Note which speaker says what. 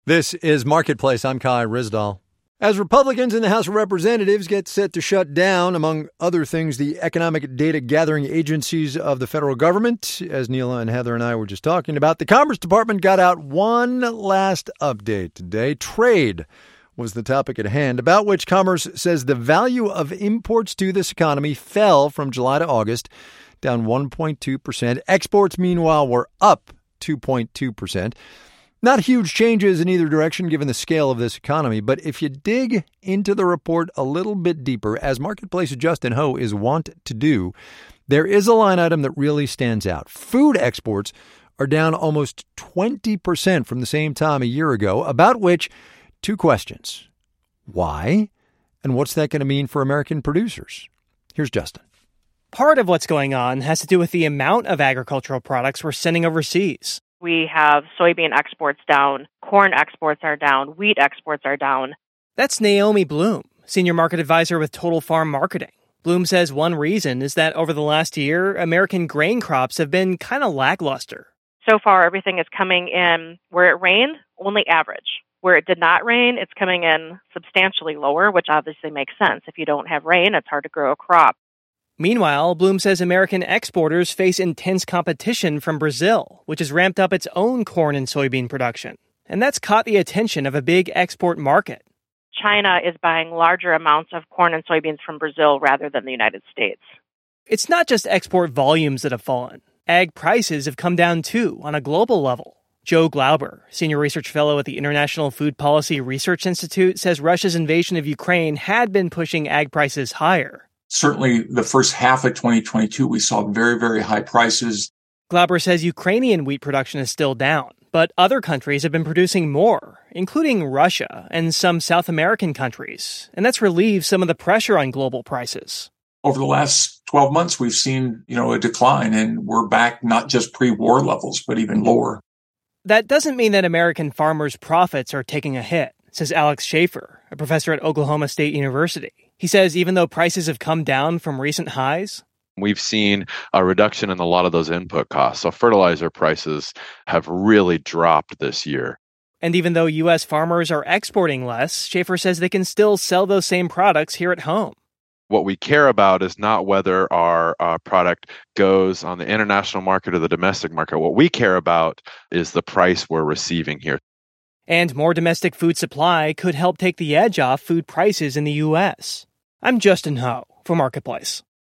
Speaker 1: This is Marketplace. I'm Kai Ryssdal. As Republicans in the House of Representatives get set to shut down, among other things, the economic data gathering agencies of the federal government, as Neela and Heather and I were just talking about, the Commerce Department got out one last update today. Trade was the topic at hand, about which Commerce says the value of imports to this economy fell from July to August, down 1.2%. Exports, meanwhile, were up 2.2%. Not huge changes in either direction given the scale of this economy, but if you dig into the report a little bit deeper, as Marketplace's Justin Ho is wont to do, there is a line item that really stands out. Food exports are down almost 20% from the same time a year ago, about which two questions. Why? And what's that going to mean for American producers? Here's Justin.
Speaker 2: Part of what's going on has to do with the amount of agricultural products we're sending overseas.
Speaker 3: We have soybean exports down, corn exports are down, wheat exports are down.
Speaker 2: That's Naomi Bloom, senior market advisor with Total Farm Marketing. Bloom says one reason is that over the last year, American grain crops have been kind of lackluster.
Speaker 3: So far, everything is coming in where it rained, only average. Where it did not rain, it's coming in substantially lower, which obviously makes sense. If you don't have rain, it's hard to grow a crop.
Speaker 2: Meanwhile, Bloom says American exporters face intense competition from Brazil, which has ramped up its own corn and soybean production. And that's caught the attention of a big export market.
Speaker 3: China is buying larger amounts of corn and soybeans from Brazil rather than the United States.
Speaker 2: It's not just export volumes that have fallen. Ag prices have come down too on a global level. Joe Glauber, senior research fellow at the International Food Policy Research Institute, says Russia's invasion of Ukraine had been pushing ag prices higher.
Speaker 4: Certainly, the first half of 2022, we saw very, very high prices.
Speaker 2: Glauber says Ukrainian wheat production is still down, but other countries have been producing more, including Russia and some South American countries, and that's relieved some of the pressure on global prices.
Speaker 4: Over the last 12 months, we've seen, a decline, and we're back not just pre-war levels, but even lower.
Speaker 2: That doesn't mean that American farmers' profits are taking a hit, says Alex Schaefer, a professor at Oklahoma State University. He says even though prices have come down from recent highs,
Speaker 5: we've seen a reduction in a lot of those input costs. So fertilizer prices have really dropped this year.
Speaker 2: And even though U.S. farmers are exporting less, Schaefer says they can still sell those same products here at home.
Speaker 5: What we care about is not whether our product goes on the international market or the domestic market. What we care about is the price we're receiving here.
Speaker 2: And more domestic food supply could help take the edge off food prices in the U.S. I'm Justin Ho for Marketplace.